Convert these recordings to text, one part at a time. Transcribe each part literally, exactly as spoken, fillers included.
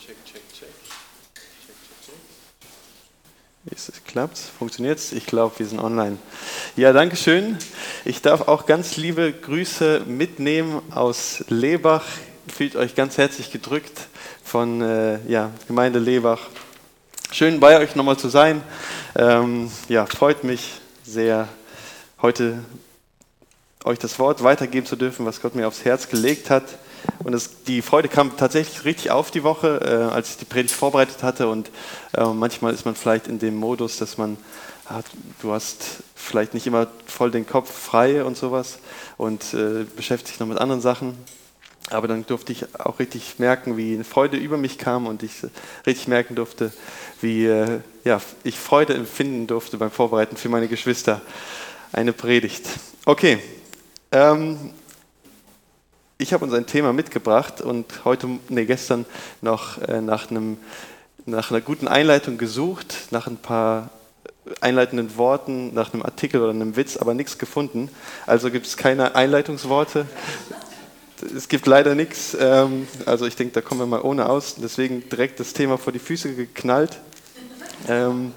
Check, check, check. Check, check, check. Ist es klappt? Funktioniert's? Ich glaube, wir sind online. Ja, danke schön. Ich darf auch ganz liebe Grüße mitnehmen aus Lebach. Fühlt euch ganz herzlich gedrückt von äh, ja, Gemeinde Lebach. Schön bei euch nochmal zu sein. Ähm, ja, freut mich sehr, heute euch das Wort weitergeben zu dürfen, was Gott mir aufs Herz gelegt hat. Und es, die Freude kam tatsächlich richtig auf die Woche, äh, als ich die Predigt vorbereitet hatte. Und äh, manchmal ist man vielleicht in dem Modus, dass man hat, du hast vielleicht nicht immer voll den Kopf frei und sowas und äh, beschäftigt dich noch mit anderen Sachen. Aber dann durfte ich auch richtig merken, wie eine Freude über mich kam und ich richtig merken durfte, wie äh, ja, ich Freude empfinden durfte beim Vorbereiten für meine Geschwister. Eine Predigt. Okay. Ähm, Ich habe uns ein Thema mitgebracht und heute, nee, gestern noch äh, nach, einem, nach einer guten Einleitung gesucht, nach ein paar einleitenden Worten, nach einem Artikel oder einem Witz, aber nichts gefunden. Also gibt es keine Einleitungsworte. Es gibt leider nichts. Ähm, also ich denke, da kommen wir mal ohne aus. Deswegen direkt das Thema vor die Füße geknallt. Ähm,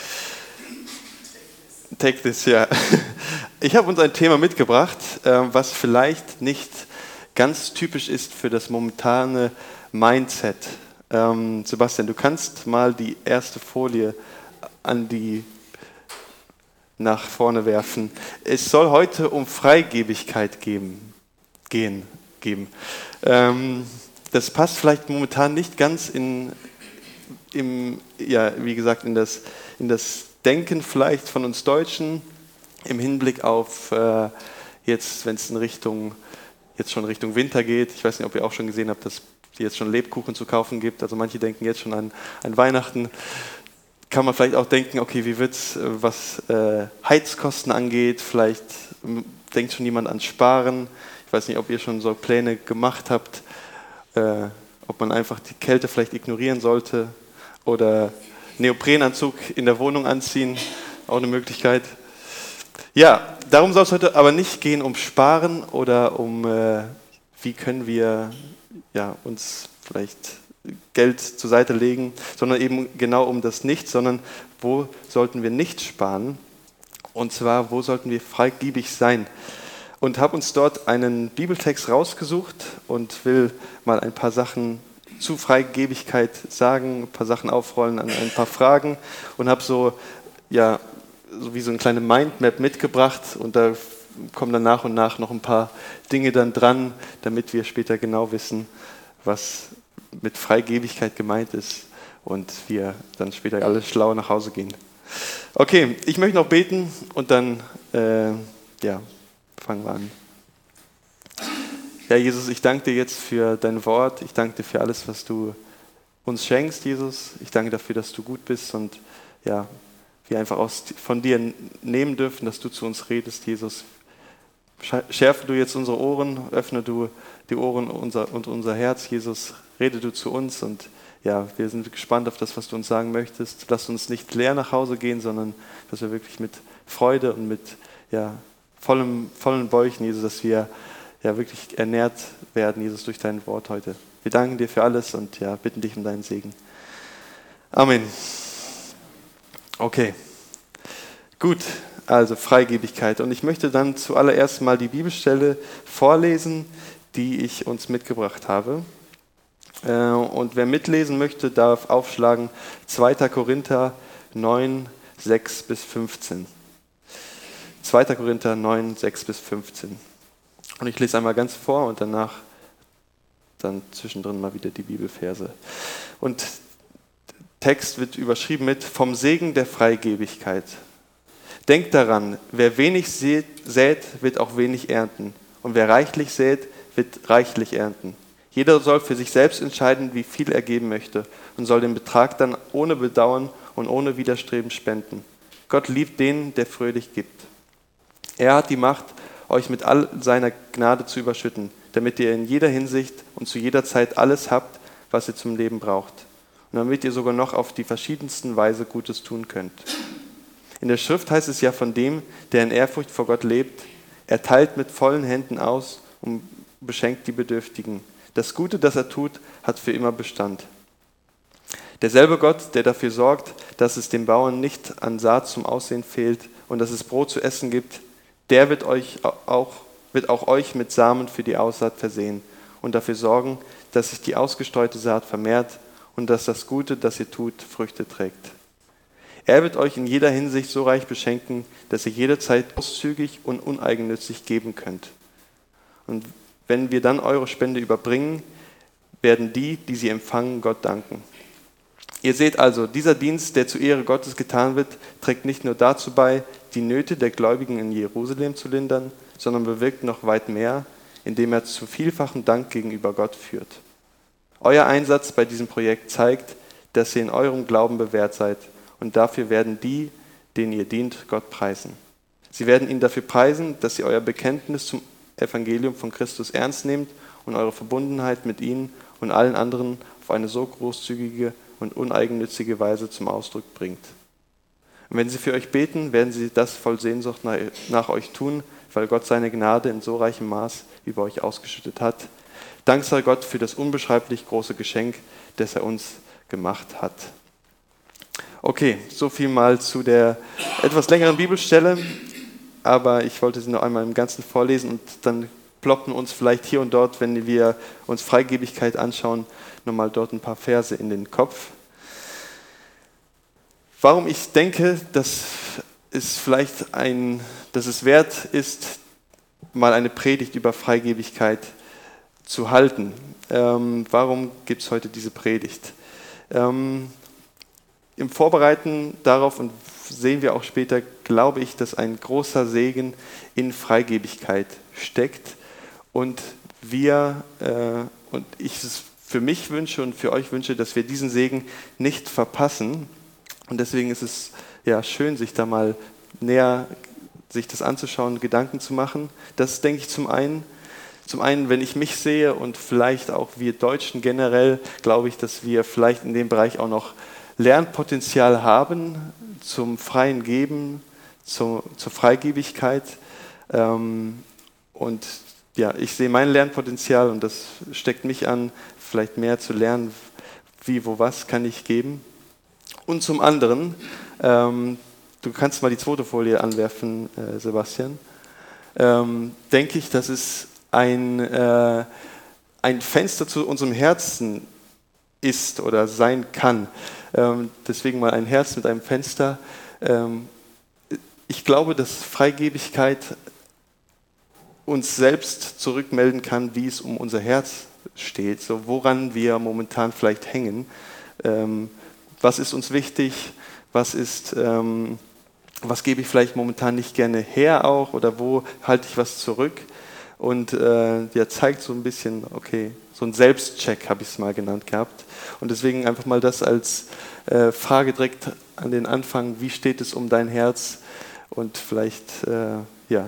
Take this, ja. Ich habe uns ein Thema mitgebracht, äh, was vielleicht nicht ganz typisch ist für das momentane Mindset. Ähm, Sebastian, du kannst mal die erste Folie an die nach vorne werfen. Es soll heute um Freigebigkeit geben, gehen, geben. Ähm, das passt vielleicht momentan nicht ganz in, im, ja, wie gesagt, in das, in das Denken vielleicht von uns Deutschen im Hinblick auf äh, jetzt, wenn es in Richtung jetzt schon Richtung Winter geht. Ich weiß nicht, ob ihr auch schon gesehen habt, dass es jetzt schon Lebkuchen zu kaufen gibt. Also manche denken jetzt schon an, an Weihnachten. Kann man vielleicht auch denken, okay, wie wird es, was äh, Heizkosten angeht? Vielleicht ähm, denkt schon jemand an Sparen. Ich weiß nicht, ob ihr schon so Pläne gemacht habt, äh, ob man einfach die Kälte vielleicht ignorieren sollte oder Neoprenanzug in der Wohnung anziehen. Auch eine Möglichkeit. Ja, darum soll es heute aber nicht gehen um Sparen oder um, äh, wie können wir ja, uns vielleicht Geld zur Seite legen, sondern eben genau um das Nicht, sondern wo sollten wir nicht sparen und zwar, wo sollten wir freigebig sein. Und habe uns dort einen Bibeltext rausgesucht und will mal ein paar Sachen zu Freigebigkeit sagen, ein paar Sachen aufrollen an ein paar Fragen und habe so, ja, so wie so eine kleine Mindmap mitgebracht und da kommen dann nach und nach noch ein paar Dinge dann dran, damit wir später genau wissen, was mit Freigebigkeit gemeint ist und wir dann später alle schlau nach Hause gehen. Okay, ich möchte noch beten und dann äh, ja, fangen wir an. Ja, Jesus, ich danke dir jetzt für dein Wort, ich danke dir für alles, was du uns schenkst, Jesus. Ich danke dafür, dass du gut bist und ja, wir einfach aus, von dir nehmen dürfen, dass du zu uns redest, Jesus. Schärfe du jetzt unsere Ohren, öffne du die Ohren unser, und unser Herz, Jesus. Rede du zu uns und ja, wir sind gespannt auf das, was du uns sagen möchtest. Lass uns nicht leer nach Hause gehen, sondern dass wir wirklich mit Freude und mit ja, vollem, vollen Bäuchen, Jesus, dass wir ja wirklich ernährt werden, Jesus, durch dein Wort heute. Wir danken dir für alles und ja, bitten dich um deinen Segen. Amen. Okay, gut, also Freigebigkeit. Und ich möchte dann zuallererst mal die Bibelstelle vorlesen, die ich uns mitgebracht habe. Und wer mitlesen möchte, darf aufschlagen zweiter Korinther neun, sechs bis fünfzehn. zweiter Korinther neun, sechs bis fünfzehn. Und ich lese einmal ganz vor und danach dann zwischendrin mal wieder die Bibelverse. Und Text wird überschrieben mit vom Segen der Freigebigkeit. Denkt daran, wer wenig sät, wird auch wenig ernten. Und wer reichlich sät, wird reichlich ernten. Jeder soll für sich selbst entscheiden, wie viel er geben möchte und soll den Betrag dann ohne Bedauern und ohne Widerstreben spenden. Gott liebt den, der fröhlich gibt. Er hat die Macht, euch mit all seiner Gnade zu überschütten, damit ihr in jeder Hinsicht und zu jeder Zeit alles habt, was ihr zum Leben braucht. Und damit ihr sogar noch auf die verschiedensten Weise Gutes tun könnt. In der Schrift heißt es ja von dem, der in Ehrfurcht vor Gott lebt, er teilt mit vollen Händen aus und beschenkt die Bedürftigen. Das Gute, das er tut, hat für immer Bestand. Derselbe Gott, der dafür sorgt, dass es den Bauern nicht an Saat zum Aussehen fehlt und dass es Brot zu essen gibt, der wird euch auch, wird auch euch mit Samen für die Aussaat versehen und dafür sorgen, dass sich die ausgestreute Saat vermehrt und dass das Gute, das ihr tut, Früchte trägt. Er wird euch in jeder Hinsicht so reich beschenken, dass ihr jederzeit großzügig und uneigennützig geben könnt. Und wenn wir dann eure Spende überbringen, werden die, die sie empfangen, Gott danken. Ihr seht also, dieser Dienst, der zur Ehre Gottes getan wird, trägt nicht nur dazu bei, die Nöte der Gläubigen in Jerusalem zu lindern, sondern bewirkt noch weit mehr, indem er zu vielfachem Dank gegenüber Gott führt. Euer Einsatz bei diesem Projekt zeigt, dass ihr in eurem Glauben bewährt seid und dafür werden die, denen ihr dient, Gott preisen. Sie werden ihn dafür preisen, dass ihr euer Bekenntnis zum Evangelium von Christus ernst nehmt und eure Verbundenheit mit ihnen und allen anderen auf eine so großzügige und uneigennützige Weise zum Ausdruck bringt. Und wenn sie für euch beten, werden sie das voll Sehnsucht nach, nach euch tun, weil Gott seine Gnade in so reichem Maß über euch ausgeschüttet hat. Dank sei Gott für das unbeschreiblich große Geschenk, das er uns gemacht hat. Okay, so viel mal zu der etwas längeren Bibelstelle, aber ich wollte sie noch einmal im Ganzen vorlesen und dann ploppen uns vielleicht hier und dort, wenn wir uns Freigebigkeit anschauen, nochmal dort ein paar Verse in den Kopf. Warum ich denke, dass es vielleicht ein, dass es wert ist, mal eine Predigt über Freigebigkeit zu halten. Ähm, warum gibt es heute diese Predigt? Ähm, Im Vorbereiten darauf und sehen wir auch später, glaube ich, dass ein großer Segen in Freigebigkeit steckt und wir äh, und ich es für mich wünsche und für euch wünsche, dass wir diesen Segen nicht verpassen. Und deswegen ist es ja schön, sich da mal näher sich das anzuschauen, Gedanken zu machen. Das denke ich zum einen. Zum einen, wenn ich mich sehe und vielleicht auch wir Deutschen generell, glaube ich, dass wir vielleicht in dem Bereich auch noch Lernpotenzial haben zum freien Geben, zur, zur Freigebigkeit. Ähm, und ja, ich sehe mein Lernpotenzial und das steckt mich an, vielleicht mehr zu lernen, wie, wo, was kann ich geben. Und zum anderen, ähm, du kannst mal die zweite Folie anwerfen, äh, Sebastian, ähm, denke ich, dass es ein, äh, ein Fenster zu unserem Herzen ist oder sein kann. Ähm, deswegen mal ein Herz mit einem Fenster. Ähm, ich glaube, dass Freigebigkeit uns selbst zurückmelden kann, wie es um unser Herz steht, so woran wir momentan vielleicht hängen. Ähm, was ist uns wichtig? Was ist, ähm, was gebe ich vielleicht momentan nicht gerne her auch oder wo halte ich was zurück? Und äh, der zeigt so ein bisschen, okay, so ein Selbstcheck habe ich es mal genannt gehabt. Und deswegen einfach mal das als äh, Frage direkt an den Anfang, wie steht es um dein Herz? Und vielleicht, äh, ja,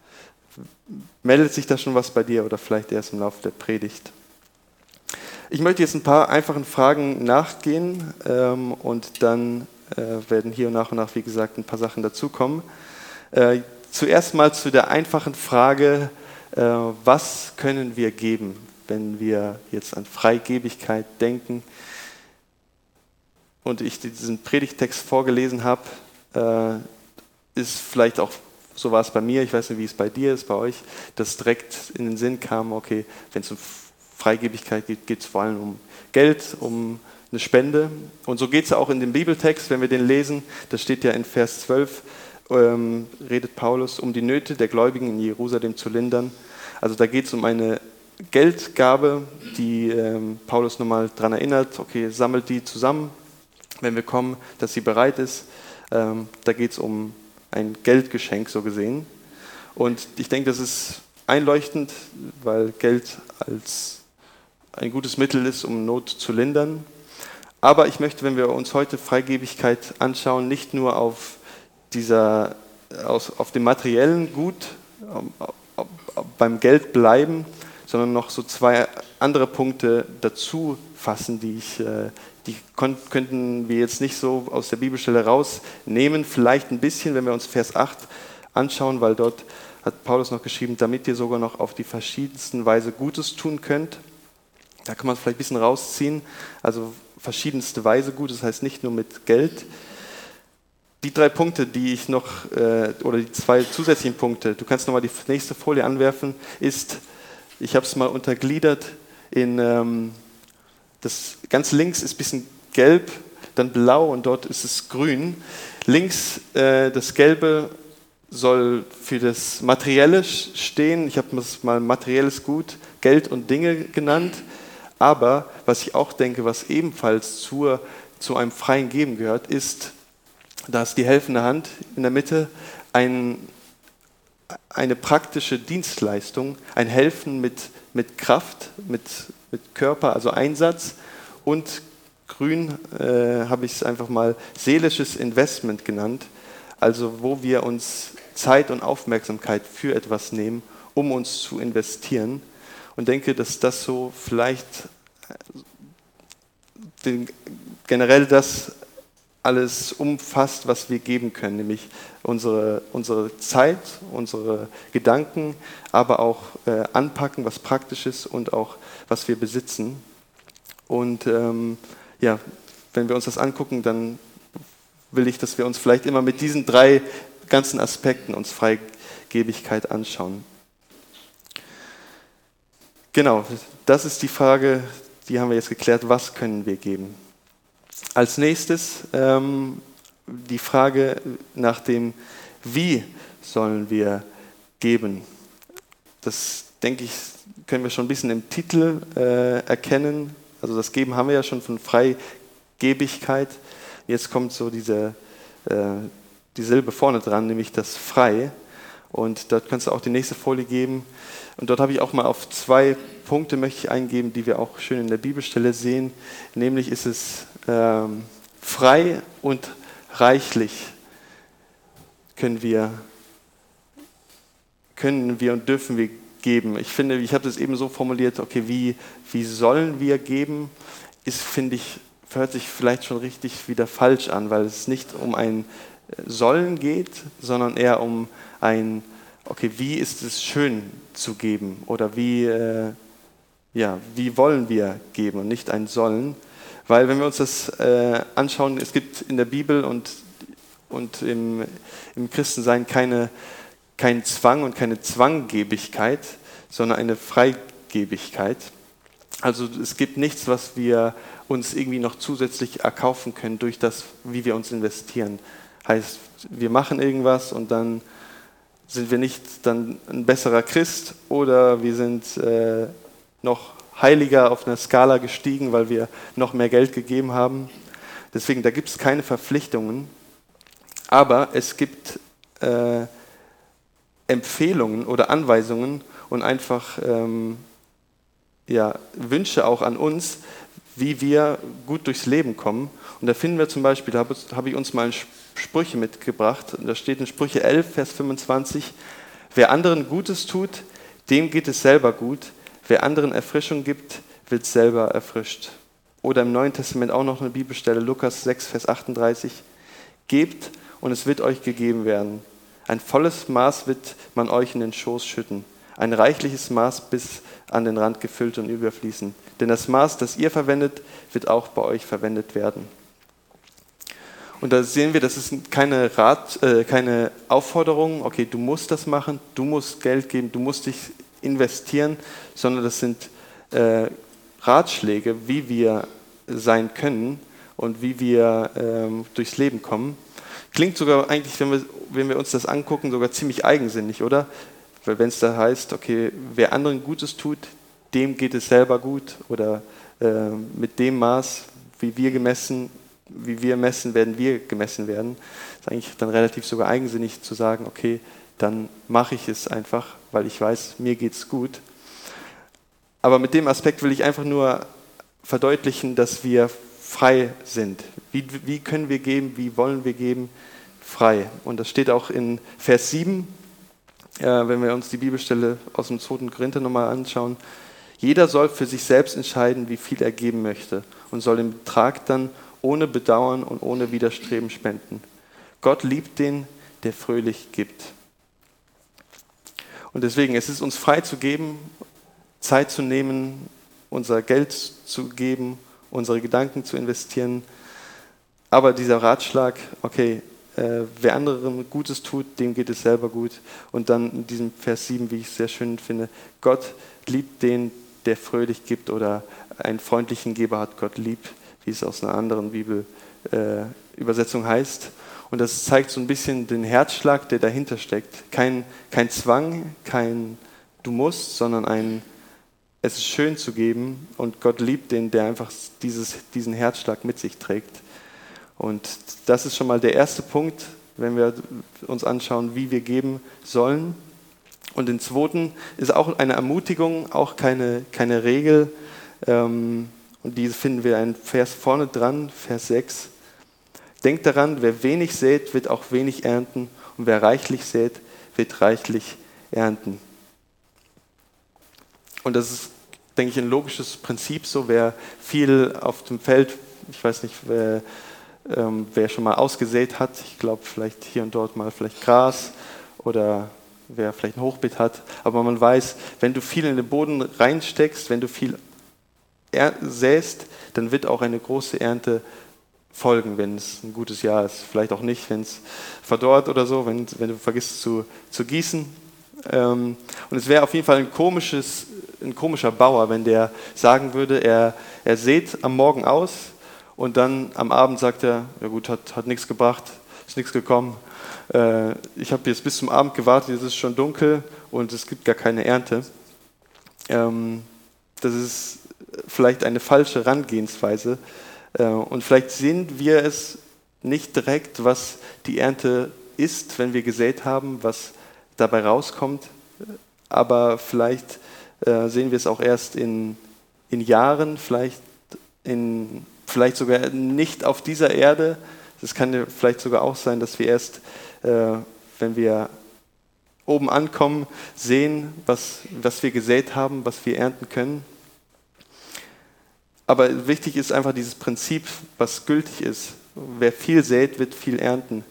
meldet sich da schon was bei dir oder vielleicht erst im Laufe der Predigt. Ich möchte jetzt ein paar einfachen Fragen nachgehen ähm, und dann äh, werden hier und nach und nach, wie gesagt, ein paar Sachen dazukommen. Äh, zuerst mal zu der einfachen Frage, äh, was können wir geben, wenn wir jetzt an Freigebigkeit denken? Und ich diesen Predigtext vorgelesen habe, äh, ist vielleicht auch, so war es bei mir, ich weiß nicht, wie es bei dir ist, bei euch, dass direkt in den Sinn kam, okay, wenn es um Freigebigkeit geht, geht es vor allem um Geld, um eine Spende. Und so geht es auch in dem Bibeltext, wenn wir den lesen, das steht ja in Vers zwölf, ähm, redet Paulus, um die Nöte der Gläubigen in Jerusalem zu lindern. Also da geht es um eine Geldgabe, die ähm, Paulus nochmal daran erinnert, okay, sammelt die zusammen, wenn wir kommen, dass sie bereit ist. Ähm, da geht es um ein Geldgeschenk, so gesehen. Und ich denke, das ist einleuchtend, weil Geld als ein gutes Mittel ist, um Not zu lindern. Aber ich möchte, wenn wir uns heute Freigebigkeit anschauen, nicht nur auf, dieser, auf dem materiellen Gut, beim Geld bleiben, sondern noch so zwei andere Punkte dazu fassen, die, ich, die könnten wir jetzt nicht so aus der Bibelstelle rausnehmen. Vielleicht ein bisschen, wenn wir uns Vers acht anschauen, weil dort hat Paulus noch geschrieben, damit ihr sogar noch auf die verschiedensten Weise Gutes tun könnt. Da kann man vielleicht ein bisschen rausziehen. Also verschiedenste Weise gut, das heißt nicht nur mit Geld. Die drei Punkte, die ich noch, äh, oder die zwei zusätzlichen Punkte, du kannst nochmal die nächste Folie anwerfen, ist, ich habe es mal untergliedert in, ähm, das ganz links ist ein bisschen gelb, dann blau und dort ist es grün. Links äh, das Gelbe soll für das Materielle stehen. Ich habe es mal materielles Gut, Geld und Dinge genannt. Aber was ich auch denke, was ebenfalls zur, zu einem freien Geben gehört, ist, dass die helfende Hand in der Mitte ein, eine praktische Dienstleistung, ein Helfen mit, mit Kraft, mit, mit Körper, also Einsatz, und grün äh, habe ich es einfach mal seelisches Investment genannt, also wo wir uns Zeit und Aufmerksamkeit für etwas nehmen, um uns zu investieren, und denke, dass das so vielleicht den, generell das alles umfasst, was wir geben können, nämlich unsere, unsere Zeit, unsere Gedanken, aber auch äh, anpacken, was Praktisches und auch was wir besitzen. Und ähm, ja, wenn wir uns das angucken, dann will ich, dass wir uns vielleicht immer mit diesen drei ganzen Aspekten uns Freigebigkeit anschauen. Genau, das ist die Frage, die haben wir jetzt geklärt, was können wir geben? Als nächstes ähm, die Frage nach dem, wie sollen wir geben? Das, denke ich, können wir schon ein bisschen im Titel äh, erkennen. Also das Geben haben wir ja schon von Freigebigkeit. Jetzt kommt so diese, äh, die Silbe vorne dran, nämlich das Frei. Und dort kannst du auch die nächste Folie geben. Und dort habe ich auch mal auf zwei Punkte möchte ich eingeben, die wir auch schön in der Bibelstelle sehen. Nämlich ist es ähm, frei und reichlich können wir, können wir und dürfen wir geben. Ich finde, ich habe das eben so formuliert, okay, wie, wie sollen wir geben, ist, finde ich, hört sich vielleicht schon richtig wieder falsch an, weil es nicht um ein Sollen geht, sondern eher um ein, okay, wie ist es schön zu geben oder wie, äh, ja, wie wollen wir geben und nicht ein Sollen. Weil wenn wir uns das äh, anschauen, es gibt in der Bibel und, und im, im Christensein keine, keinen Zwang und keine Zwanggebigkeit, sondern eine Freigebigkeit. Also es gibt nichts, was wir uns irgendwie noch zusätzlich erkaufen können durch das, wie wir uns investieren. Heißt, wir machen irgendwas und dann sind wir nicht dann ein besserer Christ oder wir sind äh, noch heiliger auf einer Skala gestiegen, weil wir noch mehr Geld gegeben haben. Deswegen, da gibt es keine Verpflichtungen, aber es gibt äh, Empfehlungen oder Anweisungen und einfach ähm, ja, Wünsche auch an uns, wie wir gut durchs Leben kommen. Und da finden wir zum Beispiel, da habe hab ich uns mal Sprüche mitgebracht, da steht in Sprüche elf, Vers fünfundzwanzig, wer anderen Gutes tut, dem geht es selber gut, wer anderen Erfrischung gibt, wird selber erfrischt. Oder im Neuen Testament auch noch eine Bibelstelle, Lukas sechs, Vers achtunddreißig, gebt und es wird euch gegeben werden. Ein volles Maß wird man euch in den Schoß schütten, ein reichliches Maß bis an den Rand gefüllt und überfließen. Denn das Maß, das ihr verwendet, wird auch bei euch verwendet werden. Und da sehen wir, das ist keine, Rat, äh, keine Aufforderung, okay, du musst das machen, du musst Geld geben, du musst dich investieren, sondern das sind äh, Ratschläge, wie wir sein können und wie wir ähm, durchs Leben kommen. Klingt sogar eigentlich, wenn wir, wenn wir uns das angucken, sogar ziemlich eigensinnig, oder? Weil wenn es da heißt, okay, wer anderen Gutes tut, dem geht es selber gut oder äh, mit dem Maß, wie wir gemessen, wie wir messen, werden wir gemessen werden. Das ist eigentlich dann relativ sogar eigensinnig zu sagen, okay, dann mache ich es einfach, weil ich weiß, mir geht's gut. Aber mit dem Aspekt will ich einfach nur verdeutlichen, dass wir frei sind. Wie, wie können wir geben, wie wollen wir geben? Frei. Und das steht auch in Vers sieben, äh, wenn wir uns die Bibelstelle aus dem zweiten Korinther nochmal anschauen. Jeder soll für sich selbst entscheiden, wie viel er geben möchte und soll den Betrag dann ohne Bedauern und ohne Widerstreben spenden. Gott liebt den, der fröhlich gibt. Und deswegen, es ist uns frei zu geben, Zeit zu nehmen, unser Geld zu geben, unsere Gedanken zu investieren. Aber dieser Ratschlag, okay, äh, wer anderen Gutes tut, dem geht es selber gut. Und dann in diesem Vers sieben, wie ich es sehr schön finde, Gott liebt den, der fröhlich gibt, oder einen freundlichen Geber hat Gott lieb, wie es aus einer anderen Bibelübersetzung äh, heißt. Und das zeigt so ein bisschen den Herzschlag, der dahinter steckt. Kein, kein Zwang, kein Du musst, sondern ein Es ist schön zu geben, und Gott liebt den, der einfach dieses, diesen Herzschlag mit sich trägt. Und das ist schon mal der erste Punkt, wenn wir uns anschauen, wie wir geben sollen. Und den zweiten ist auch eine Ermutigung, auch keine, keine Regel. Ähm, und diese finden wir einen Vers vorne dran, Vers sechs. Denkt daran, wer wenig sät, wird auch wenig ernten, und wer reichlich sät, wird reichlich ernten. Und das ist, denke ich, ein logisches Prinzip so. Wer viel auf dem Feld, ich weiß nicht, wer, ähm, wer schon mal ausgesät hat, ich glaube vielleicht hier und dort mal vielleicht Gras, oder wer vielleicht ein Hochbeet hat, aber man weiß, wenn du viel in den Boden reinsteckst, wenn du viel er- säst, dann wird auch eine große Ernte folgen, wenn es ein gutes Jahr ist. Vielleicht auch nicht, wenn es verdorrt oder so, wenn, wenn du vergisst zu, zu gießen. Ähm, und es wäre auf jeden Fall ein, komisches, ein komischer Bauer, wenn der sagen würde, er, er sät am Morgen aus und dann am Abend sagt er, ja gut, hat, hat nichts gebracht, ist nichts gekommen. Äh, ich habe jetzt bis zum Abend gewartet, jetzt ist es schon dunkel und es gibt gar keine Ernte. Ähm, das ist vielleicht eine falsche Herangehensweise. Äh, und vielleicht sehen wir es nicht direkt, was die Ernte ist, wenn wir gesät haben, was dabei rauskommt, aber vielleicht äh, sehen wir es auch erst in, in Jahren, vielleicht, in, vielleicht sogar nicht auf dieser Erde. Es kann ja vielleicht sogar auch sein, dass wir erst, äh, wenn wir oben ankommen, sehen, was, was wir gesät haben, was wir ernten können. Aber wichtig ist einfach dieses Prinzip, was gültig ist. Wer viel sät, wird viel ernten.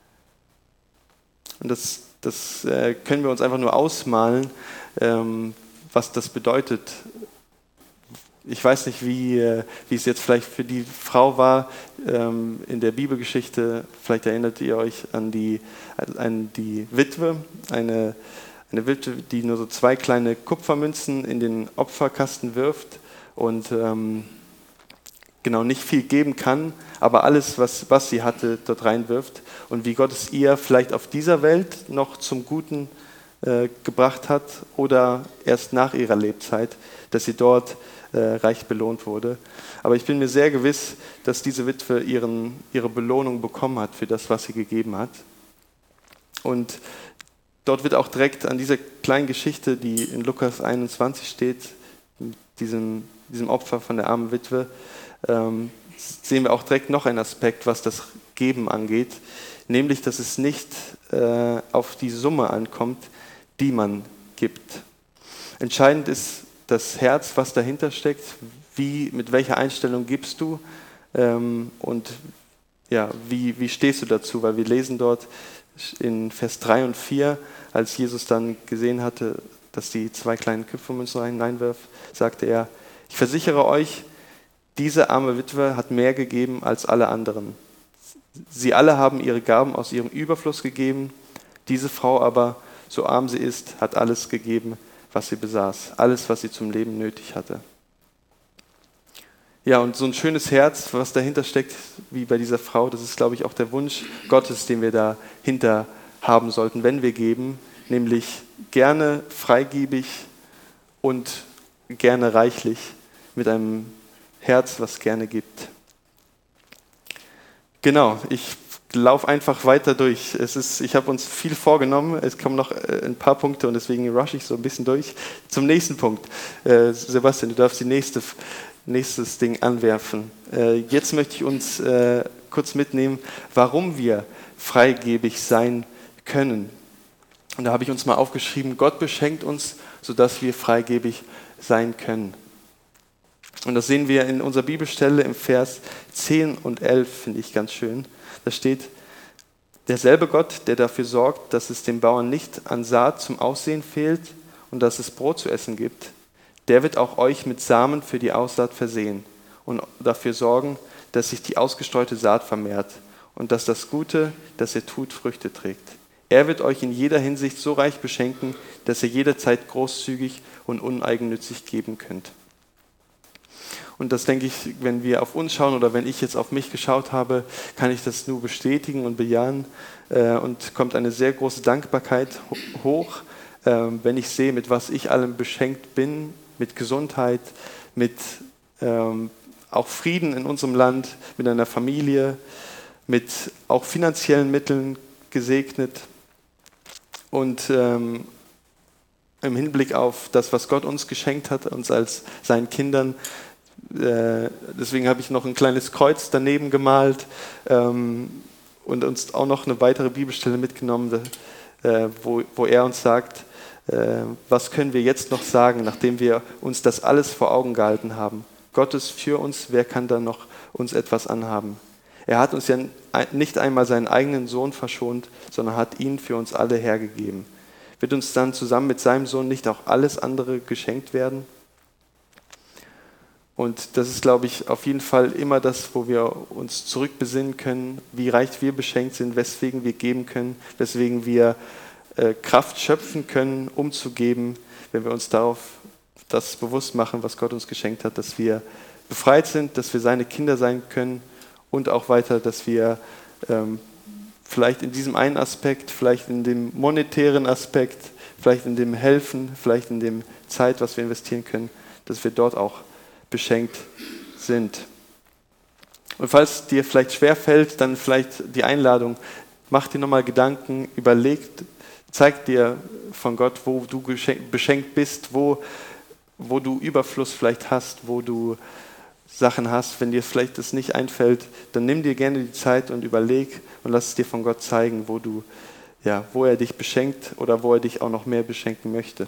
Und das Das äh, können wir uns einfach nur ausmalen, ähm, was das bedeutet. Ich weiß nicht, wie, äh, wie es jetzt vielleicht für die Frau war ähm, in der Bibelgeschichte. Vielleicht erinnert ihr euch an die, an die Witwe, eine, eine Witwe, die nur so zwei kleine Kupfermünzen in den Opferkasten wirft und ähm, genau nicht viel geben kann, aber alles, was, was sie hatte, dort reinwirft, und wie Gott es ihr vielleicht auf dieser Welt noch zum Guten äh, gebracht hat oder erst nach ihrer Lebzeit, dass sie dort äh, reich belohnt wurde. Aber ich bin mir sehr gewiss, dass diese Witwe ihren, ihre Belohnung bekommen hat für das, was sie gegeben hat. Und dort wird auch direkt an dieser kleinen Geschichte, die in Lukas einundzwanzig steht, mit diesem, diesem Opfer von der armen Witwe, ähm, sehen wir auch direkt noch einen Aspekt, was das Geben angeht, nämlich, dass es nicht äh, auf die Summe ankommt, die man gibt. Entscheidend ist das Herz, was dahinter steckt, wie, mit welcher Einstellung gibst du ähm, und ja, wie, wie stehst du dazu, weil wir lesen dort in Vers drei und vier, als Jesus dann gesehen hatte, dass die zwei kleinen Kupfermünzen hineinwirft, sagte er, ich versichere euch, diese arme Witwe hat mehr gegeben als alle anderen. Sie alle haben ihre Gaben aus ihrem Überfluss gegeben. Diese Frau aber, so arm sie ist, hat alles gegeben, was sie besaß. Alles, was sie zum Leben nötig hatte. Ja, und so ein schönes Herz, was dahinter steckt, wie bei dieser Frau, das ist, glaube ich, auch der Wunsch Gottes, den wir dahinter haben sollten, wenn wir geben, nämlich gerne freigebig und gerne reichlich mit einem Herz, was gerne gibt. Genau, ich laufe einfach weiter durch. Es ist, ich habe uns viel vorgenommen, es kommen noch ein paar Punkte und deswegen rushe ich so ein bisschen durch. Zum nächsten Punkt. Äh, Sebastian, du darfst die nächste, nächstes Ding anwerfen. Äh, jetzt möchte ich uns äh, kurz mitnehmen, warum wir freigebig sein können. Und da habe ich uns mal aufgeschrieben, Gott beschenkt uns, sodass wir freigebig sein können. Und das sehen wir in unserer Bibelstelle im Vers zehn und elf, finde ich ganz schön. Da steht, derselbe Gott, der dafür sorgt, dass es dem Bauern nicht an Saat zum Aussehen fehlt und dass es Brot zu essen gibt, Der wird auch euch mit Samen für die Aussaat versehen und dafür sorgen, dass sich die ausgestreute Saat vermehrt und dass das Gute, das ihr tut, Früchte trägt. Er wird euch in jeder Hinsicht so reich beschenken, dass ihr jederzeit großzügig und uneigennützig geben könnt. Und das denke ich, wenn wir auf uns schauen oder wenn ich jetzt auf mich geschaut habe, kann ich das nur bestätigen und bejahen. Und kommt eine sehr große Dankbarkeit hoch, wenn ich sehe, mit was ich allem beschenkt bin, mit Gesundheit, mit auch Frieden in unserem Land, mit einer Familie, mit auch finanziellen Mitteln gesegnet. Und ähm, im Hinblick auf das, was Gott uns geschenkt hat, uns als seinen Kindern, äh, deswegen habe ich noch ein kleines Kreuz daneben gemalt ähm, und uns auch noch eine weitere Bibelstelle mitgenommen, äh, wo, wo er uns sagt, äh, was können wir jetzt noch sagen, nachdem wir uns das alles vor Augen gehalten haben. Gott ist für uns, wer kann dann noch uns etwas anhaben? Er hat uns ja nicht einmal seinen eigenen Sohn verschont, sondern hat ihn für uns alle hergegeben. Wird uns dann zusammen mit seinem Sohn nicht auch alles andere geschenkt werden? Und das ist, glaube ich, auf jeden Fall immer das, wo wir uns zurückbesinnen können, wie reich wir beschenkt sind, weswegen wir geben können, weswegen wir äh, Kraft schöpfen können, um zu geben, wenn wir uns darauf das bewusst machen, was Gott uns geschenkt hat, dass wir befreit sind, dass wir seine Kinder sein können und auch weiter, dass wir ähm, vielleicht in diesem einen Aspekt, vielleicht in dem monetären Aspekt, vielleicht in dem Helfen, vielleicht in dem Zeit, was wir investieren können, dass wir dort auch beschenkt sind. Und falls dir vielleicht schwerfällt, dann vielleicht die Einladung, mach dir nochmal Gedanken, überleg, zeig dir von Gott, wo du beschenkt bist, wo, wo du Überfluss vielleicht hast, wo du Sachen hast. Wenn dir vielleicht das nicht einfällt, dann nimm dir gerne die Zeit und überleg und lass es dir von Gott zeigen, wo du, ja, wo er dich beschenkt oder wo er dich auch noch mehr beschenken möchte.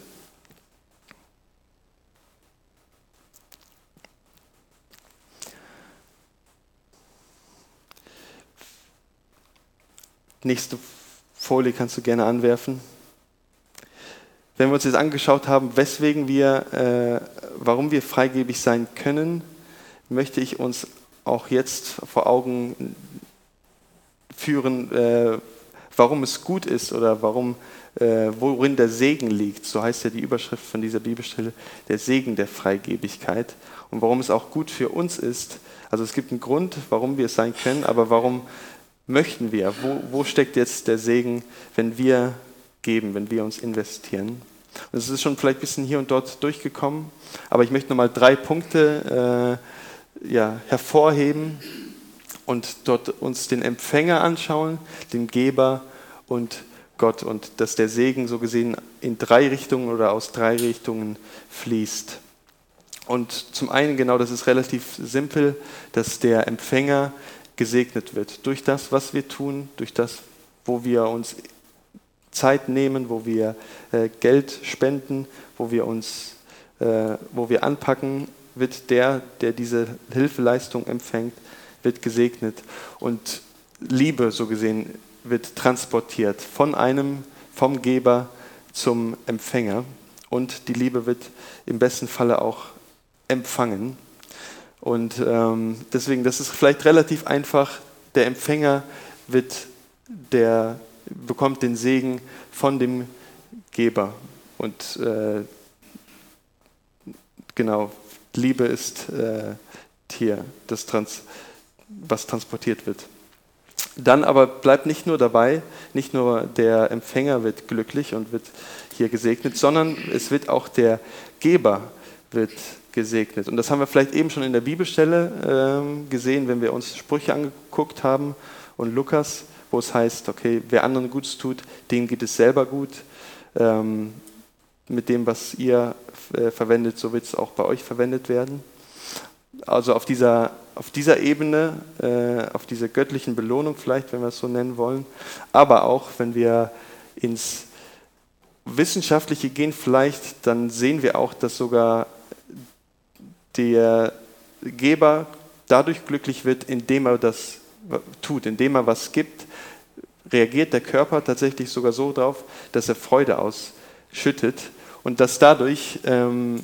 Nächste Folie kannst du gerne anwerfen. Wenn wir uns jetzt angeschaut haben, weswegen wir, äh, warum wir freigebig sein können, möchte ich uns auch jetzt vor Augen führen, äh, warum es gut ist oder warum, äh, worin der Segen liegt. So heißt ja die Überschrift von dieser Bibelstelle, der Segen der Freigebigkeit. Und warum es auch gut für uns ist. Also es gibt einen Grund, warum wir es sein können, aber warum möchten wir? Wo, wo steckt jetzt der Segen, wenn wir geben, wenn wir uns investieren? Und es ist schon vielleicht ein bisschen hier und dort durchgekommen, aber ich möchte nochmal drei Punkte äh, ja, hervorheben und dort uns den Empfänger anschauen, den Geber und Gott und dass der Segen so gesehen in drei Richtungen oder aus drei Richtungen fließt. Und zum einen, genau, das ist relativ simpel, dass der Empfänger gesegnet wird durch das, was wir tun, durch das, wo wir uns Zeit nehmen, wo wir äh, Geld spenden, wo wir uns, äh, wo wir anpacken, wird der, der diese Hilfeleistung empfängt, wird gesegnet und Liebe, so gesehen, wird transportiert von einem, vom Geber zum Empfänger und die Liebe wird im besten Falle auch empfangen. Und ähm, deswegen, das ist vielleicht relativ einfach. Der Empfänger wird, der bekommt den Segen von dem Geber. Und äh, genau, Liebe ist äh, hier das, Trans, was transportiert wird. Dann aber bleibt nicht nur dabei, nicht nur der Empfänger wird glücklich und wird hier gesegnet, sondern es wird auch der Geber wird gesegnet. Und das haben wir vielleicht eben schon in der Bibelstelle ähm, gesehen, wenn wir uns Sprüche angeguckt haben und Lukas, wo es heißt, okay, wer anderen Gutes tut, dem geht es selber gut. Ähm, mit dem, was ihr äh, verwendet, so wird es auch bei euch verwendet werden. Also auf dieser, auf dieser Ebene, äh, auf dieser göttlichen Belohnung vielleicht, wenn wir es so nennen wollen, aber auch, wenn wir ins Wissenschaftliche gehen vielleicht, dann sehen wir auch, dass sogar der Geber dadurch glücklich wird, indem er das tut, indem er was gibt, reagiert der Körper tatsächlich sogar so drauf, dass er Freude ausschüttet und dass dadurch ähm,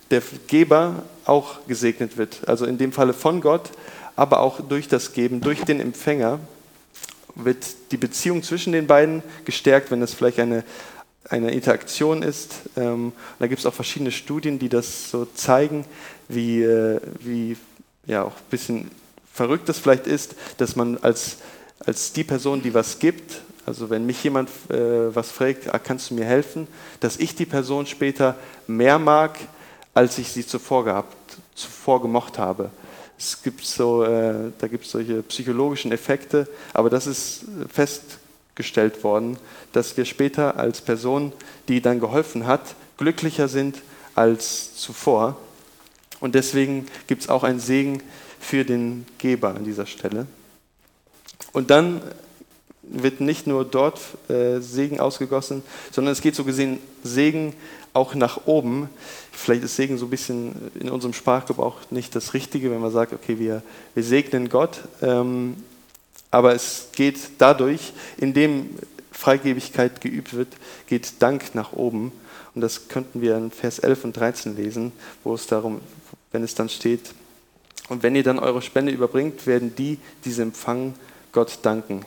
der Geber auch gesegnet wird. Also in dem Falle von Gott, aber auch durch das Geben, durch den Empfänger wird die Beziehung zwischen den beiden gestärkt, wenn das vielleicht eine, eine Interaktion ist. Ähm, da gibt es auch verschiedene Studien, die das so zeigen, wie, äh, wie ja, auch ein bisschen verrückt es vielleicht ist, dass man als, als die Person, die was gibt, also wenn mich jemand äh, was fragt, ah, kannst du mir helfen, dass ich die Person später mehr mag, als ich sie zuvor gehabt, zuvor gemocht habe. Es gibt so, äh, da gibt es solche psychologischen Effekte, aber das ist festgestellt worden, dass wir später als Person, die dann geholfen hat, glücklicher sind als zuvor. Und deswegen gibt es auch einen Segen für den Geber an dieser Stelle. Und dann wird nicht nur dort äh, Segen ausgegossen, sondern es geht so gesehen Segen auch nach oben. Vielleicht ist Segen so ein bisschen in unserem Sprachgebrauch nicht das Richtige, wenn man sagt, okay, wir, wir segnen Gott. Ähm, aber es geht dadurch, indem Freigebigkeit geübt wird, geht Dank nach oben. Und das könnten wir in Vers elf und dreizehn lesen, wo es darum, wenn es dann steht, und wenn ihr dann eure Spende überbringt, werden die, die sie empfangen, Gott danken.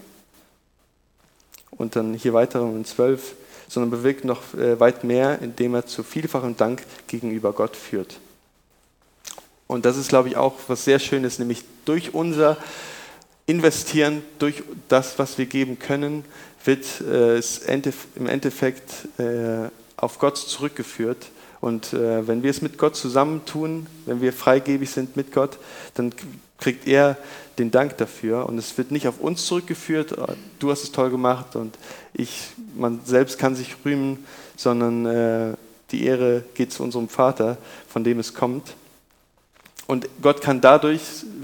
Und dann hier weiter in zwölf, sondern bewirkt noch äh, weit mehr, indem er zu vielfachem Dank gegenüber Gott führt. Und das ist, glaube ich, auch was sehr Schönes, nämlich durch unser Investieren, durch das, was wir geben können, wird äh, es im Endeffekt äh, auf Gott zurückgeführt. Und äh, wenn wir es mit Gott zusammentun, wenn wir freigebig sind mit Gott, dann kriegt er den Dank dafür. Und es wird nicht auf uns zurückgeführt, oh, du hast es toll gemacht und ich, man selbst kann sich rühmen, sondern äh, die Ehre geht zu unserem Vater, von dem es kommt. Und Gott kann dadurch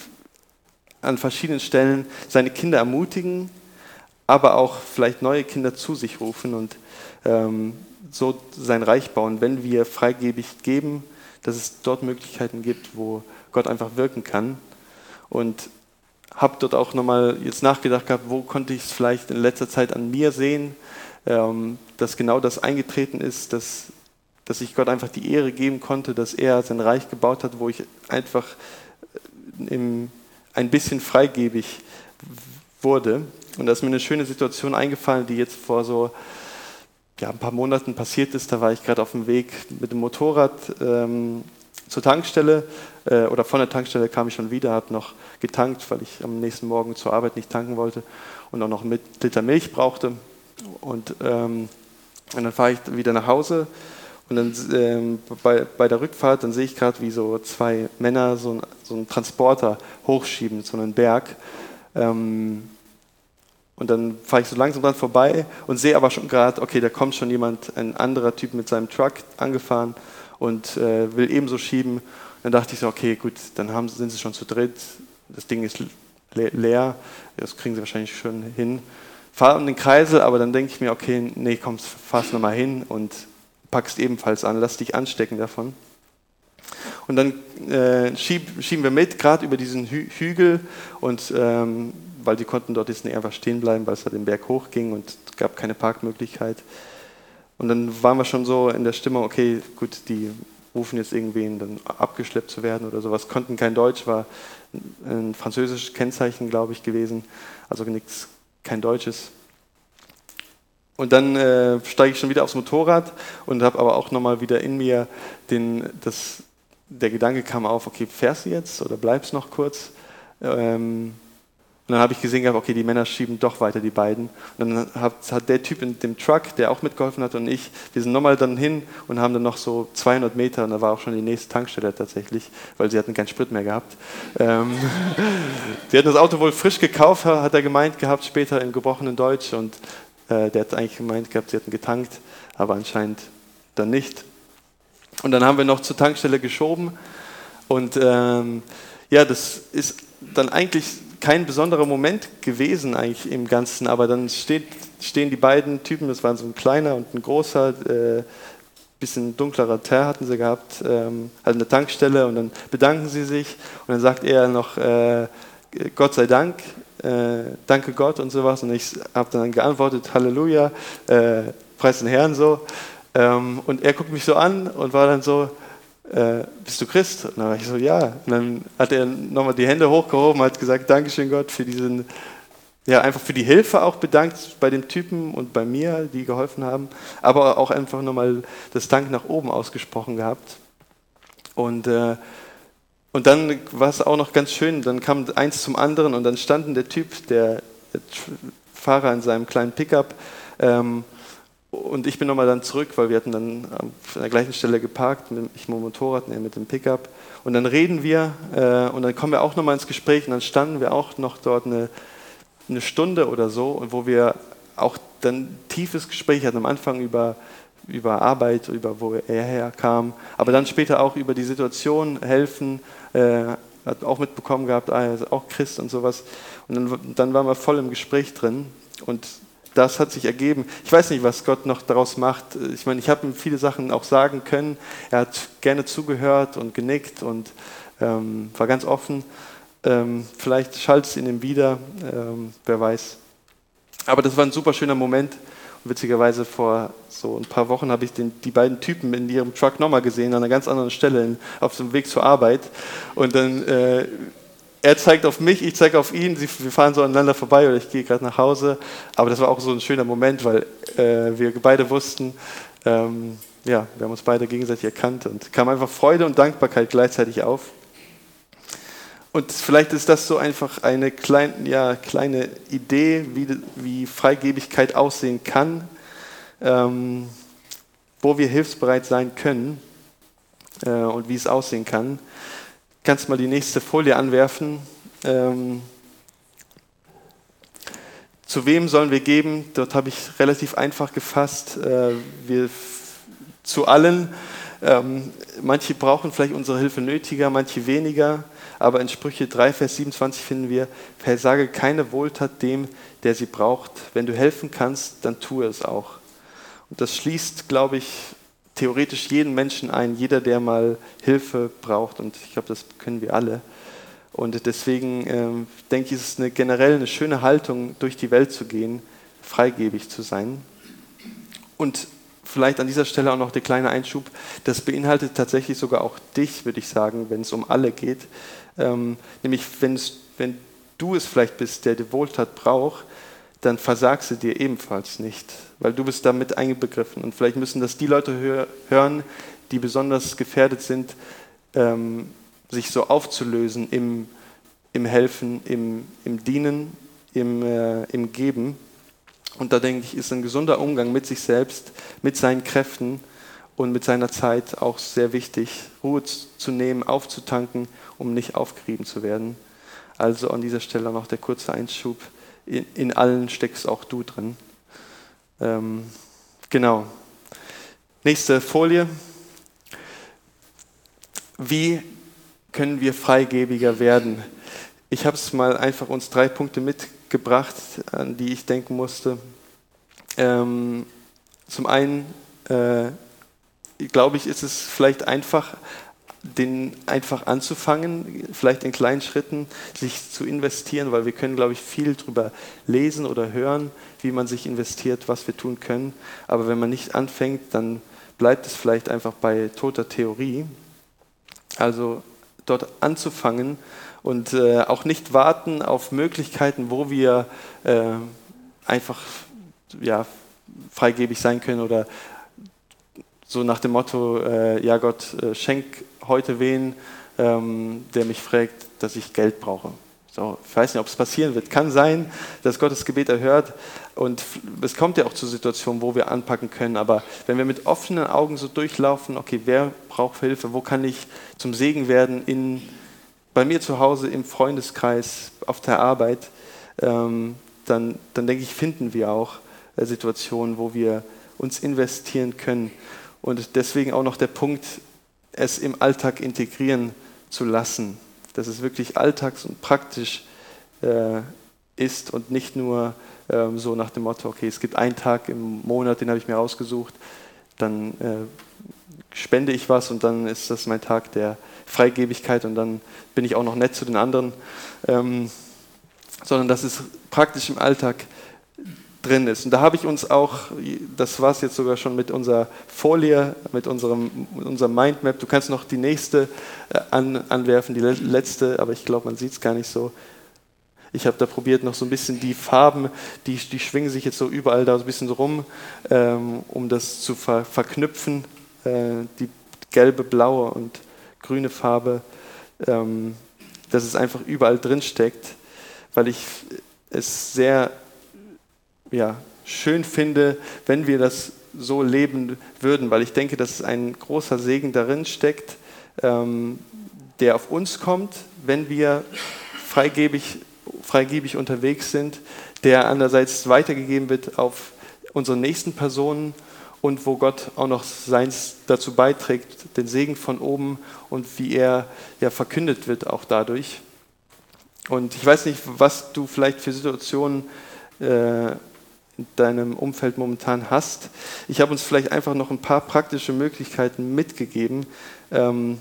an verschiedenen Stellen seine Kinder ermutigen, aber auch vielleicht neue Kinder zu sich rufen und ähm, so sein Reich bauen, wenn wir freigebig geben, dass es dort Möglichkeiten gibt, wo Gott einfach wirken kann. Und habe dort auch nochmal jetzt nachgedacht gehabt, wo konnte ich es vielleicht in letzter Zeit an mir sehen, ähm, dass genau das eingetreten ist, dass, dass ich Gott einfach die Ehre geben konnte, dass er sein Reich gebaut hat, wo ich einfach im, ein bisschen freigebig wurde. Und da ist mir eine schöne Situation eingefallen, die jetzt vor so ja, ein paar Monaten passiert ist. Da war ich gerade auf dem Weg mit dem Motorrad ähm, zur Tankstelle äh, oder von der Tankstelle kam ich schon wieder, habe noch getankt, weil ich am nächsten Morgen zur Arbeit nicht tanken wollte und auch noch einen Liter Milch brauchte. Und, ähm, und dann fahre ich wieder nach Hause und dann ähm, bei, bei der Rückfahrt, dann sehe ich gerade, wie so zwei Männer so, ein, so einen Transporter hochschieben, so einen Berg. Ähm, Und dann fahre ich so langsam dran vorbei und sehe aber schon gerade, okay, da kommt schon jemand, ein anderer Typ mit seinem Truck angefahren und äh, will ebenso schieben. Und dann dachte ich so, okay, gut, dann haben, sind sie schon zu dritt, das Ding ist le- leer, das kriegen sie wahrscheinlich schon hin. Fahre um den Kreisel, aber dann denke ich mir, okay, nee, komm, fahr's nochmal hin und packst ebenfalls an, lass dich anstecken davon. Und dann äh, schieb, schieben wir mit, gerade über diesen Hü- Hügel und ähm, weil die konnten dort jetzt nicht einfach stehen bleiben, weil es da den Berg hochging und es gab keine Parkmöglichkeit. Und dann waren wir schon so in der Stimmung, okay, gut, die rufen jetzt irgendwen, dann abgeschleppt zu werden oder sowas, konnten kein Deutsch, war ein französisches Kennzeichen, glaube ich, gewesen, also nichts, kein Deutsches. Und dann äh, steige ich schon wieder aufs Motorrad und habe aber auch nochmal wieder in mir den, das, der Gedanke kam auf, okay, fährst du jetzt oder bleibst noch kurz? Ähm, Und dann habe ich gesehen, okay, die Männer schieben doch weiter, die beiden. Und dann hat, hat der Typ in dem Truck, der auch mitgeholfen hat, und ich, wir sind nochmal dann hin und haben dann noch so zweihundert Meter, und da war auch schon die nächste Tankstelle tatsächlich, weil sie hatten keinen Sprit mehr gehabt. Ähm, sie hatten das Auto wohl frisch gekauft, hat er gemeint gehabt, später in gebrochenem Deutsch. Und äh, der hat eigentlich gemeint gehabt, sie hatten getankt, aber anscheinend dann nicht. Und dann haben wir noch zur Tankstelle geschoben. Und ähm, ja, das ist dann eigentlich kein besonderer Moment gewesen eigentlich im Ganzen, aber dann steht, stehen die beiden Typen, das waren so ein kleiner und ein großer, äh, bisschen dunklerer Teer hatten sie gehabt, ähm, halt eine Tankstelle, und dann bedanken sie sich und dann sagt er noch, äh, Gott sei Dank, äh, danke Gott und sowas, und ich habe dann geantwortet, Halleluja, äh, preis den Herrn so, ähm, und er guckt mich so an und war dann so, äh, bist du Christ? Und dann war ich so, ja. Und dann hat er nochmal die Hände hochgehoben, hat gesagt, Dankeschön Gott für diesen, ja, einfach für die Hilfe auch bedankt bei dem Typen und bei mir, die geholfen haben, aber auch einfach nochmal das Dank nach oben ausgesprochen gehabt. Und, äh, und dann war es auch noch ganz schön, dann kam eins zum anderen und dann standen der Typ, der, der Fahrer in seinem kleinen Pickup, ähm, und ich bin nochmal dann zurück, weil wir hatten dann an der gleichen Stelle geparkt, mit, ich mit dem Motorrad, ne, mit dem Pickup. Und dann reden wir äh, und dann kommen wir auch nochmal ins Gespräch und dann standen wir auch noch dort eine, eine Stunde oder so, wo wir auch dann ein tiefes Gespräch hatten, am Anfang über, über Arbeit, über wo er herkam, aber dann später auch über die Situation, helfen, äh, hat auch mitbekommen gehabt, ah, er ist auch Christ und sowas. Und dann, dann waren wir voll im Gespräch drin und das hat sich ergeben. Ich weiß nicht, was Gott noch daraus macht. Ich meine, ich habe ihm viele Sachen auch sagen können. Er hat gerne zugehört und genickt und ähm, war ganz offen. Ähm, vielleicht schallt es in ihm wieder, ähm, wer weiß. Aber das war ein super schöner Moment. Und witzigerweise vor so ein paar Wochen habe ich den, die beiden Typen in ihrem Truck nochmal gesehen, an einer ganz anderen Stelle in, auf dem Weg zur Arbeit. Und dann äh, er zeigt auf mich, ich zeige auf ihn, sie, wir fahren so aneinander vorbei oder ich gehe gerade nach Hause. Aber das war auch so ein schöner Moment, weil äh, wir beide wussten, ähm, ja, wir haben uns beide gegenseitig erkannt und kam einfach Freude und Dankbarkeit gleichzeitig auf. Und vielleicht ist das so einfach eine klein, ja, kleine Idee, wie, wie Freigebigkeit aussehen kann, ähm, wo wir hilfsbereit sein können äh, und wie es aussehen kann. Kannst mal die nächste Folie anwerfen. Ähm, zu wem sollen wir geben? Dort habe ich relativ einfach gefasst. Äh, wir zu allen. Ähm, manche brauchen vielleicht unsere Hilfe nötiger, manche weniger. Aber in Sprüche drei, Vers siebenundzwanzig finden wir, versage keine Wohltat dem, der sie braucht. Wenn du helfen kannst, dann tue es auch. Und das schließt, glaube ich, theoretisch jeden Menschen ein, jeder, der mal Hilfe braucht. Und ich glaube, das können wir alle. Und deswegen ähm, denke ich, ist es eine, generell eine schöne Haltung, durch die Welt zu gehen, freigebig zu sein. Und vielleicht an dieser Stelle auch noch der kleine Einschub, das beinhaltet tatsächlich sogar auch dich, würde ich sagen, wenn es um alle geht. Ähm, nämlich, wenn, wenn du es vielleicht bist, der die Wohltat braucht, dann versagst du dir ebenfalls nicht, weil du bist damit einbegriffen. Und vielleicht müssen das die Leute hör, hören, die besonders gefährdet sind, ähm, sich so aufzulösen im, im Helfen, im, im Dienen, im, äh, im Geben. Und da denke ich, ist ein gesunder Umgang mit sich selbst, mit seinen Kräften und mit seiner Zeit auch sehr wichtig, Ruhe zu nehmen, aufzutanken, um nicht aufgerieben zu werden. Also an dieser Stelle noch der kurze Einschub. In, in allen steckst auch du drin. Ähm, genau. Nächste Folie. Wie können wir freigebiger werden? Ich habe es mal einfach uns drei Punkte mitgebracht, an die ich denken musste. Ähm, zum einen, äh, glaube ich, ist es vielleicht einfach, den einfach anzufangen, vielleicht in kleinen Schritten sich zu investieren, weil wir können, glaube ich, viel darüber lesen oder hören, wie man sich investiert, was wir tun können. Aber wenn man nicht anfängt, dann bleibt es vielleicht einfach bei toter Theorie. Also dort anzufangen und äh, auch nicht warten auf Möglichkeiten, wo wir äh, einfach ja, freigebig sein können oder so nach dem Motto, äh, ja Gott, äh, schenk heute wen, ähm, der mich fragt, dass ich Geld brauche. So, ich weiß nicht, ob es passieren wird. Kann sein, dass Gott das Gebet erhört und es kommt ja auch zu Situationen, wo wir anpacken können, aber wenn wir mit offenen Augen so durchlaufen, okay, wer braucht Hilfe, wo kann ich zum Segen werden, in, bei mir zu Hause, im Freundeskreis, auf der Arbeit, ähm, dann, dann denke ich, finden wir auch äh, Situationen, wo wir uns investieren können. Und deswegen auch noch der Punkt, es im Alltag integrieren zu lassen, dass es wirklich alltags- und praktisch äh, ist und nicht nur ähm, so nach dem Motto, okay, es gibt einen Tag im Monat, den habe ich mir ausgesucht, dann äh, spende ich was und dann ist das mein Tag der Freigebigkeit und dann bin ich auch noch nett zu den anderen, ähm, sondern dass es praktisch im Alltag drin ist. Und da habe ich uns auch, das war es jetzt sogar schon mit unserer Folie, mit unserem, mit unserem Mindmap, du kannst noch die nächste äh, an, anwerfen, die letzte, aber ich glaube, man sieht es gar nicht so. Ich habe da probiert, noch so ein bisschen die Farben, die, die schwingen sich jetzt so überall da so ein bisschen rum, ähm, um das zu ver, verknüpfen. Äh, die gelbe, blaue und grüne Farbe, ähm, dass es einfach überall drin steckt, weil ich es sehr ja, schön finde, wenn wir das so leben würden, weil ich denke, dass ein großer Segen darin steckt, ähm, der auf uns kommt, wenn wir freigebig freigebig unterwegs sind, der andererseits weitergegeben wird auf unsere nächsten Personen und wo Gott auch noch seins dazu beiträgt, den Segen von oben und wie er ja verkündet wird auch dadurch. Und ich weiß nicht, was du vielleicht für Situationen äh, in deinem Umfeld momentan hast. Ich habe uns vielleicht einfach noch ein paar praktische Möglichkeiten mitgegeben ähm,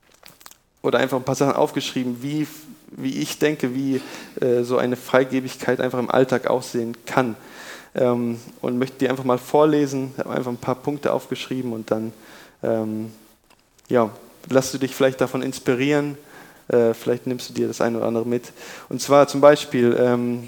oder einfach ein paar Sachen aufgeschrieben, wie wie ich denke, wie äh, so eine Freigebigkeit einfach im Alltag aussehen kann. Ähm, und möchte dir einfach mal vorlesen, habe einfach ein paar Punkte aufgeschrieben und dann ähm, ja, lass du dich vielleicht davon inspirieren, äh, vielleicht nimmst du dir das eine oder andere mit. Und zwar zum Beispiel, ähm,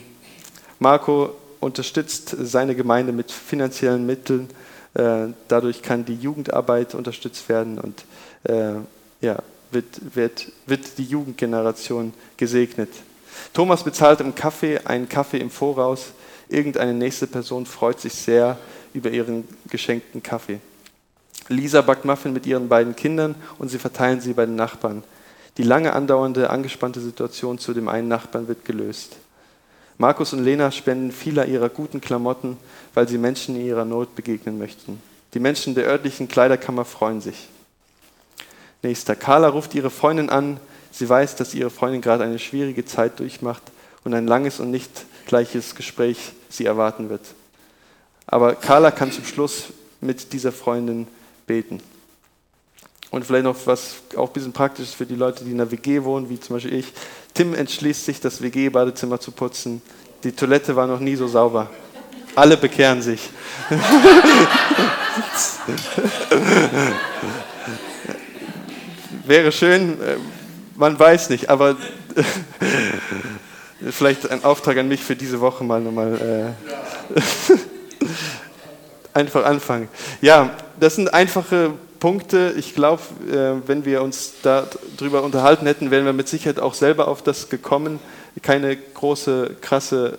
Marco unterstützt seine Gemeinde mit finanziellen Mitteln, äh, dadurch kann die Jugendarbeit unterstützt werden und äh, ja, Wird, wird, wird die Jugendgeneration gesegnet. Thomas bezahlt im Kaffee einen Kaffee im Voraus. Irgendeine nächste Person freut sich sehr über ihren geschenkten Kaffee. Lisa backt Muffin mit ihren beiden Kindern und sie verteilen sie bei den Nachbarn. Die lange andauernde, angespannte Situation zu dem einen Nachbarn wird gelöst. Markus und Lena spenden viele ihrer guten Klamotten, weil sie Menschen in ihrer Not begegnen möchten. Die Menschen der örtlichen Kleiderkammer freuen sich. Nächster. Carla ruft ihre Freundin an. Sie weiß, dass ihre Freundin gerade eine schwierige Zeit durchmacht und ein langes und nicht gleiches Gespräch sie erwarten wird. Aber Carla kann zum Schluss mit dieser Freundin beten. Und vielleicht noch was auch ein bisschen Praktisches für die Leute, die in der W G wohnen, wie zum Beispiel ich. Tim entschließt sich, das W G-Badezimmer zu putzen. Die Toilette war noch nie so sauber. Alle bekehren sich. Wäre schön, man weiß nicht, aber vielleicht ein Auftrag an mich für diese Woche mal nochmal äh, einfach anfangen. Ja, das sind einfache Punkte. Ich glaube, äh, wenn wir uns darüber unterhalten hätten, wären wir mit Sicherheit auch selber auf das gekommen. Keine große, krasse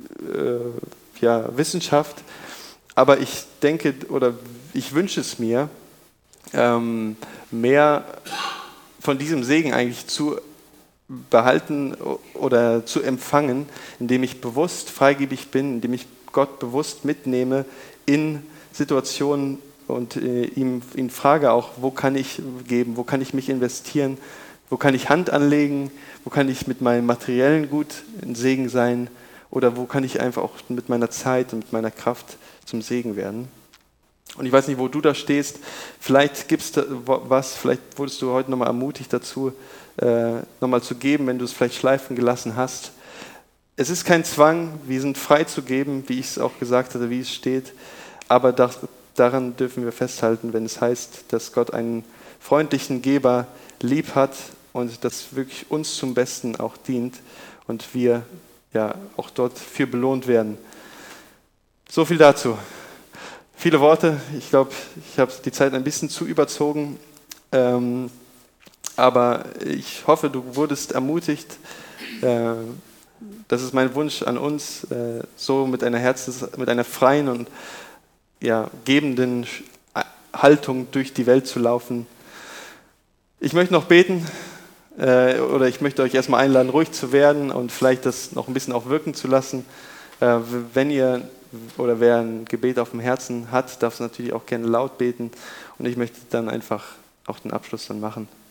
äh, ja, Wissenschaft, aber ich denke oder ich wünsche es mir, ähm, mehr von diesem Segen eigentlich zu behalten oder zu empfangen, indem ich bewusst freigebig bin, indem ich Gott bewusst mitnehme in Situationen und äh, ihm, ihn frage auch, wo kann ich geben, wo kann ich mich investieren, wo kann ich Hand anlegen, wo kann ich mit meinem materiellen Gut ein Segen sein oder wo kann ich einfach auch mit meiner Zeit und mit meiner Kraft zum Segen werden. Und ich weiß nicht, wo du da stehst. Vielleicht gibt es was, vielleicht wurdest du heute nochmal ermutigt dazu, äh, nochmal zu geben, wenn du es vielleicht schleifen gelassen hast. Es ist kein Zwang, wir sind frei zu geben, wie ich es auch gesagt hatte, wie es steht. Aber das, daran dürfen wir festhalten, wenn es heißt, dass Gott einen freundlichen Geber lieb hat und das wirklich uns zum Besten auch dient und wir ja auch dort für belohnt werden. So viel dazu. Viele Worte, ich glaube, ich habe die Zeit ein bisschen zu überzogen, ähm, aber ich hoffe, du wurdest ermutigt. Äh, das ist mein Wunsch an uns, äh, so mit einer Herzens-, mit einer freien und ja, gebenden Haltung durch die Welt zu laufen. Ich möchte noch beten, äh, oder ich möchte euch erstmal einladen, ruhig zu werden und vielleicht das noch ein bisschen auch wirken zu lassen. Äh, wenn ihr oder wer ein Gebet auf dem Herzen hat, darf es natürlich auch gerne laut beten und ich möchte dann einfach auch den Abschluss dann machen.